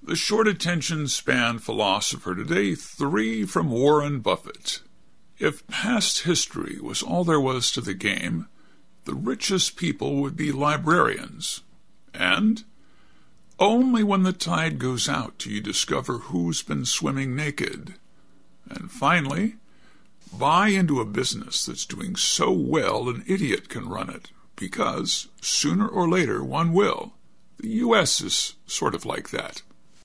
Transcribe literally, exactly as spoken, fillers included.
The short attention span philosopher today, three from Warren Buffett. If past history was all there was to the game, the richest people would be librarians. And only when the tide goes out do you discover who's been swimming naked. And finally, buy into a business that's doing so well an idiot can run it, because sooner or later one will. The U S is sort of like that.